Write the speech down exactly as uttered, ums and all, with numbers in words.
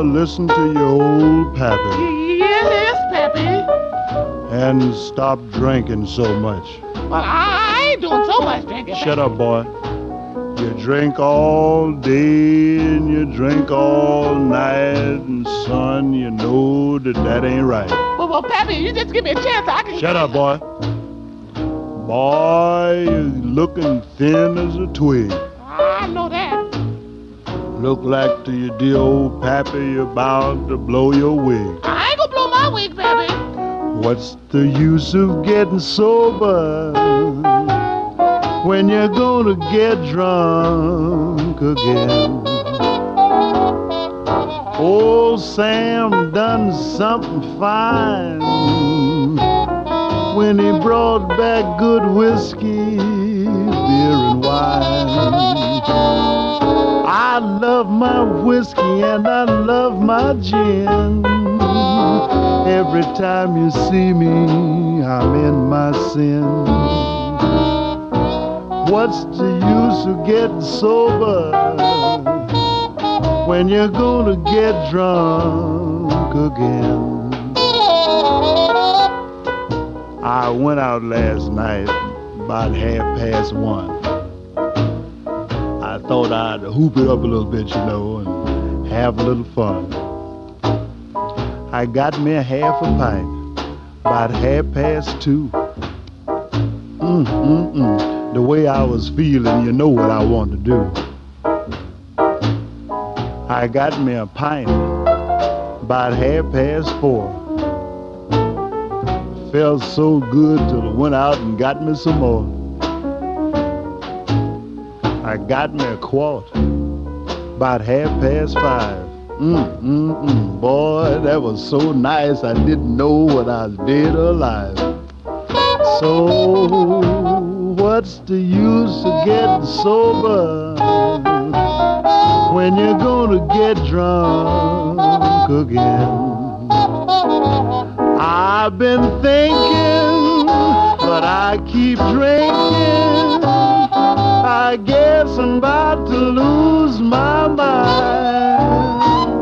listen to your old pappy. Yes, yes, Pappy. And stop drinking so much. Well, I ain't doing so much drinking. Shut up, boy. You drink all day and you drink all night, and son, you know that that ain't right. Well, well, Pappy, you just give me a chance, I can... Shut up, boy. Boy, you're looking thin as a twig. I know that. Look like to your dear old pappy you're about to blow your wig. I ain't gonna blow my wig, Pappy. What's the use of getting sober when you're gonna get drunk again? Old Sam done something fine when he brought back good whiskey, beer and wine. I love my whiskey and I love my gin. Every time you see me, I'm in my sin. What's the use of getting sober when you're gonna get drunk again? I went out last night about half past one. I thought I'd hoop it up a little bit, you know, and have a little fun. I got me a half a pint about half past two. Mm, mm, mm. The way I was feeling, you know what I want to do. I got me a pint about half past four. Felt so good till I went out and got me some more. I got me a quart about half past five. Mm, mm, mm. Boy, that was so nice, I didn't know what I was dead or alive. So, what's the use of getting sober when you're gonna get drunk again? I've been thinking, but I keep drinking. I guess I'm about to lose my mind.